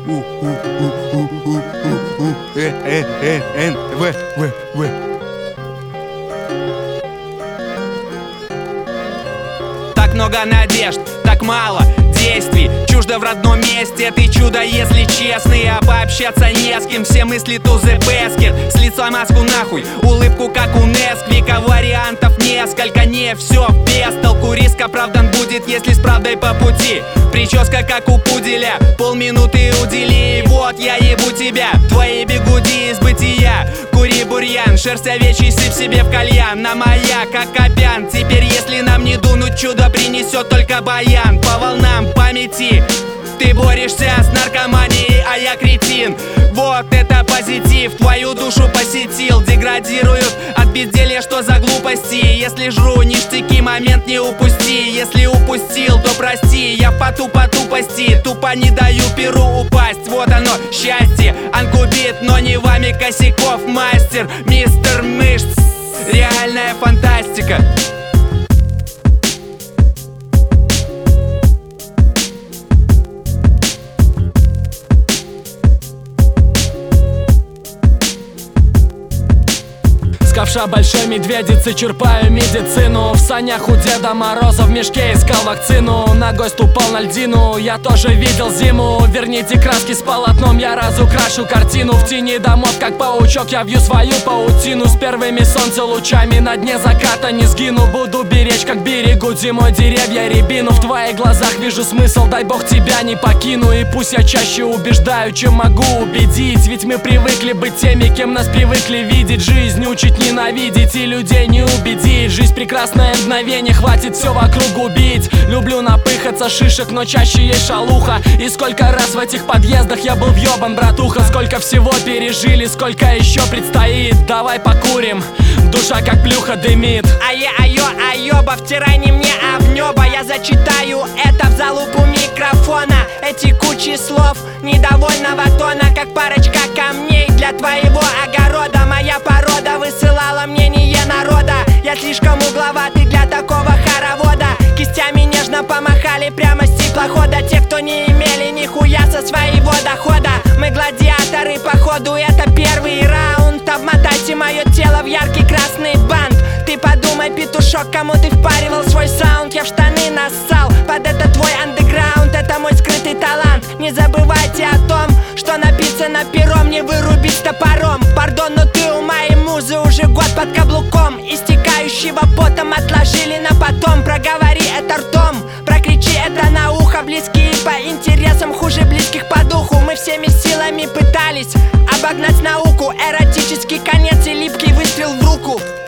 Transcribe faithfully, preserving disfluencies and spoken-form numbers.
Н, В, В, В. Так много надежд, так мало действий. Чуждо в родном месте, ты чудо, если честный. А пообщаться не с кем, все мысли to the basket. С лица маску нахуй, улыбку как у Несквика. Вариантов несколько, не все без толку. Риск оправдан будет, если с правдой по пути. Прическа как у пуделя, полминуты удели. Вот я ебу тебя, твои бигуди из бытия. Кури бурьян, шерсть овечий сыпь себе в кальян. На маяк, как копян. Теперь если нам не дунуть, чудо принесет только баян. По волнам памяти ты борешься с наркоманией, а я кретин. Вот это позитив, твою душу посетил. Деградируют от безделья, что за глупости. Если жру ништяки, момент не упусти. Если упустил, то прости. Я в поту по тупости, тупо не даю перу упасть. Вот оно, счастье, анкубит, но не вами косяков мастер. Мистер Мышц, реальная фантастика. С ковша большой медведицы черпаю медицину. В санях у Деда Мороза в мешке искал вакцину. Ногой ступал на льдину, я тоже видел зиму. Верните краски с полотном, я разукрашу картину. В тени домов, как паучок, я вью свою паутину. С первыми солнцелучами на дне заката не сгину. Буду беречь, как берегут зимой деревья рябину. В твоих глазах вижу смысл, дай бог тебя не покину. И пусть я чаще убеждаю, чем могу убедить. Ведь мы привыкли быть теми, кем нас привыкли видеть. Жизнь учить ненавидеть и людей не убедить. Жизнь прекрасное мгновение, хватит все вокруг убить. Люблю напыхаться шишек, но чаще есть шалуха. И сколько раз в этих подъездах я был въебан, братуха. Сколько всего пережили, сколько еще предстоит. Давай покурим, душа как плюха дымит. Ае, айо, айоба, втирай не мне, а в небо. Я зачитаю это в залупу микрофона. Эти кучи слов недовольного тона, как парочка камней для твоего огорода. Моя порода высылала мнение народа. Я слишком угловатый для такого хоровода. Кистями нежно помахали прямо с теплохода те, кто не имели нихуя со своего дохода. Мы гладиаторы, походу это первый раунд. Обмотайте мое тело в яркий красный бант. Ты подумай, петушок, кому ты впаривал свой саунд. Я в штаны нассал, под это твой андеграунд. Это мой скрытый талант. Не забывайте о том, что написано пером, не вырубить топором. Пардон, но ты у моей музы уже год под каблуком. Истекающего потом отложили на потом. Проговори это ртом, прокричи это на ухо. Близкие по интересам, хуже близких по духу. Мы всеми силами пытались обогнать науку. Эротический конец и липкий выстрел в руку.